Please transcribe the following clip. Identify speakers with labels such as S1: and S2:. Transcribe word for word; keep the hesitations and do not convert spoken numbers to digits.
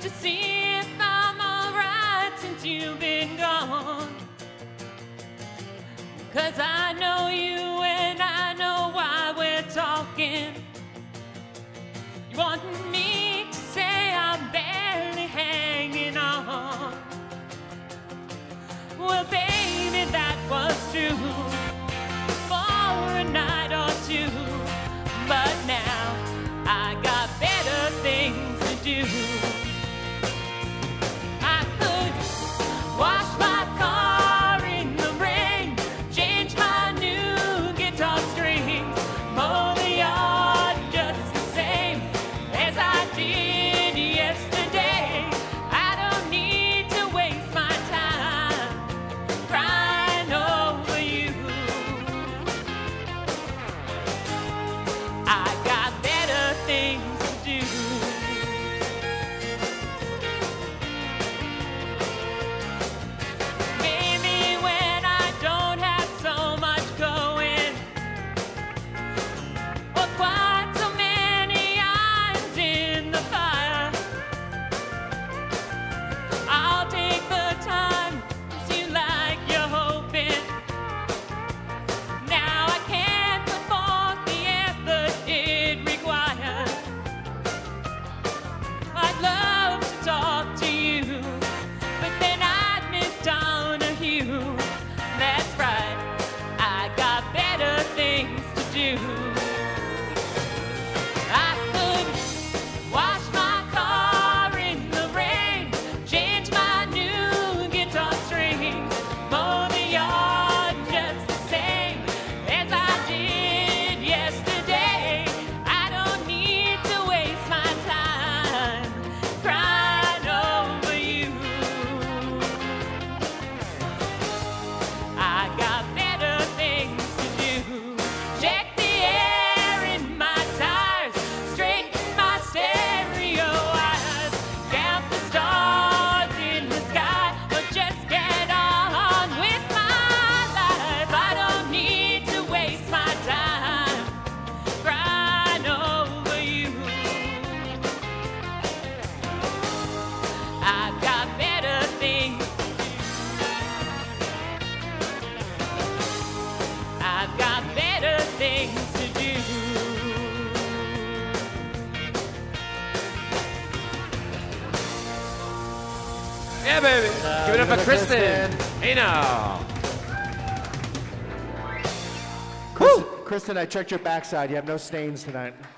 S1: to see if I'm alright since you've been gone. 'Cause I know you and I know why we're talking. You want me to say I'm barely hanging on. Well, baby, that was true for a night or two. But now I got better things to do. I could wash my car in the rain, change my new guitar strings, mow the yard just the same as I did yesterday. I don't need to waste my time crying over you. I got better things to do. Maybe when I don't have so much going, or quite so many irons in the fire, I'll take the time to see like you're hoping. Now I can't put forth the effort it requires. I'd love to talk to you, but then I'd miss Donahue. That's right, I got better things to do. I could wash my car in the rain, change my new guitar strings, mow the yard just the same as I did yesterday. I don't need to waste my time crying over you. I got better things to do. Check the air in my tires, straighten my stereo wires, count the stars in the sky, or just get on with my life. I don't need to waste my time crying over you. I've got better things. I've got better things to do.
S2: Yeah, baby. Give it up for Kristen. Hey now.
S3: Kristen, Kristen, I checked your backside. You have no stains tonight.